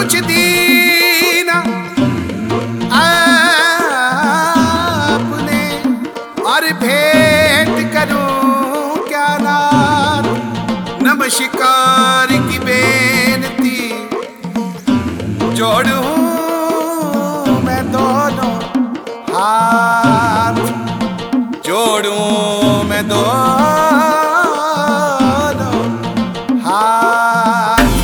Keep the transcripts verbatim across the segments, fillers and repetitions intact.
कुछ दीना आपने और भेंट करूं क्या रात। नमस्कार की बेनती जोड़ूं मैं दोनों हाथ, जोड़ूं मैं दोनों हाथ।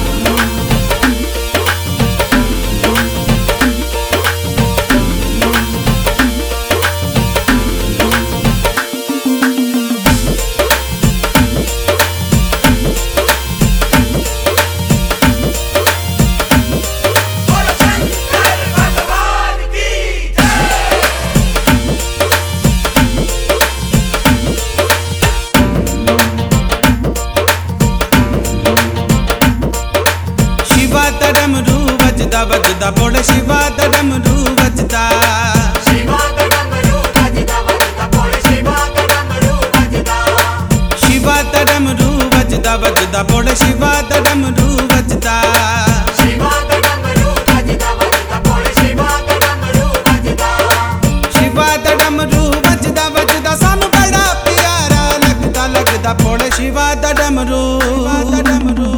वजदा बोले शिवा दा डमरू वजदा, शिवा दा डमरू वजदा वजदा बोले शिवा दा डमरू वजदा, शिवा दा डमरू वजदा वजदा बोले शिवा दा डमरू वजदा, शिवा दा डमरू वजदा वजदा बोले शिवा दा डमरू वजदा, शिवा दा डमरू वजदा वजदा सानू बड़ा प्यारा लगदा लगदा बोले शिवा दा डमरू दा डमरू।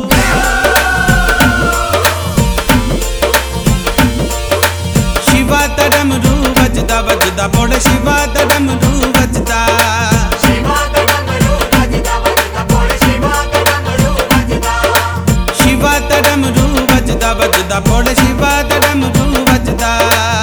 शिवा दा डमरू वजदा वजदा बोले शिवा दा डमरू वजदा, शिवा दा डमरू वजदा वजदा बोले शिवा दा डमरू वजदा, शिवा दा डमरू वजदा वजदा बोले शिवा दा डमरू वजदा।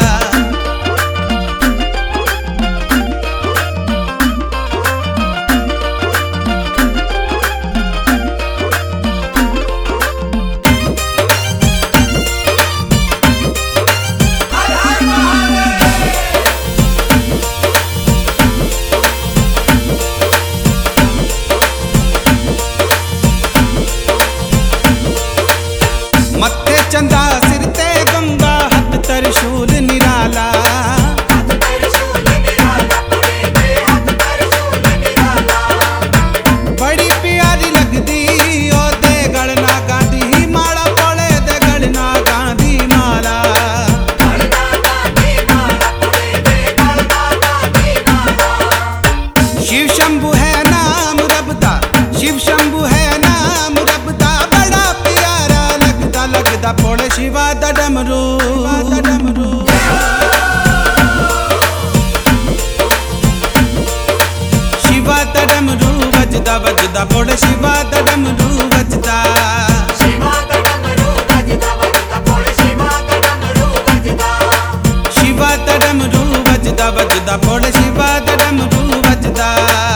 मत्थे चंदा सिर ते गंगा हथ त्रिशूल निराला, हाथ त्रिशूल निराला तेरे हाथ त्रिशूल निराला, बड़ी प्यारी लगदी ओ दे गलना गांधी माला बोले दे गलना गांधी माला। गलना गांधी माला तेरे गलना गांधी माला। शिव शंभु है नाम रब दा, शिव शंभु है नाम रब दा बड़ा प्यारा लगदा लगदा बोले शिवा दा डमरू दा डमरू। शिवा दा डमरू वजदा वजदा बोले शिवा दा डमरू वजदा, शिवा दा डमरू वजदा वजदा बोले शिवा दा डमरू वजदा, शिवा दा डमरू वजदा वजदा बोले शिवा दा डमरू वजदा।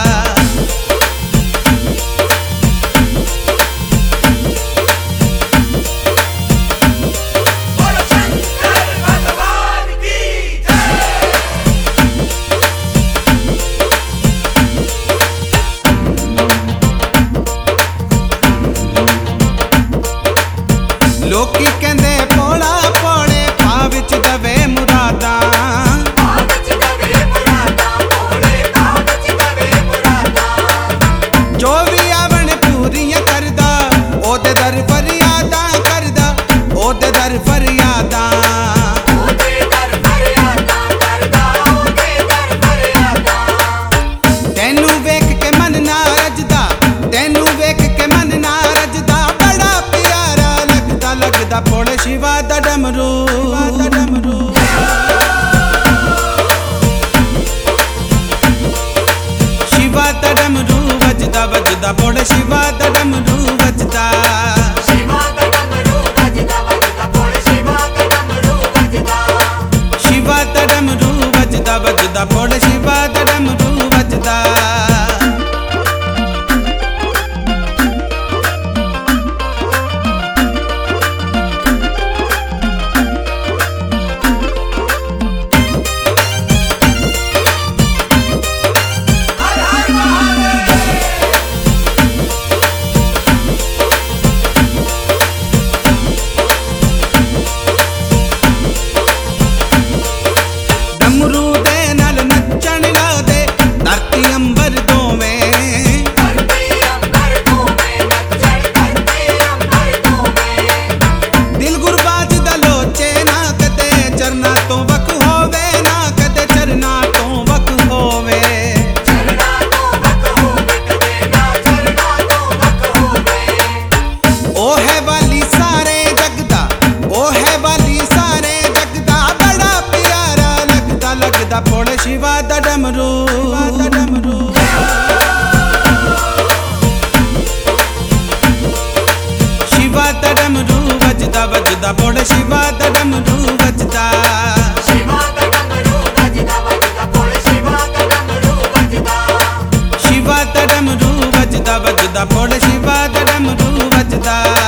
बोलो शंकर भगवान की जय। लोकी कहंदे पोला पोले पा विच दवे मुरादा, पावच दवे मुरादा बोले पावच दवे मुरादा, जो भी आवण पूरियां करदा ओदे दर फरियादा करदा ओदे दर फरियादा। ओदे दर फरियादा करदा ओदे दर फरियादा। तैनू वेख के मन ना रजदा, तैनू वेख के मन ना रजदा बड़ा प्यारा लगदा लगदा बोले शिवा दा डमरू दा डमरू। शिवा दा डमरू वजदा वजदा बोले शिवा दा डमरू वजदा, शिवा दा डमरू वजदा वजदा बोले शिवा दा डमरू वजदा, शिवा दा डमरू वजदा वजदा बोले शिवा दा डमरू वजदा। ਭੋਲੇ ਸ਼ਿਵਾ ਦਾ ਡਮਰੂ ਵੱਜਦਾ शिवा दा डमरू बजदा बजदा भोले शिवा दा डमरू बजदा ਸ਼ਿਵਾ ਦਾ ਡਮਰੂ ਵੱਜਦਾ ਵੱਜਦਾ ਭੋਲੇ ਸ਼ਿਵਾ ਦਾ ਡਮਰੂ ਵੱਜਦਾ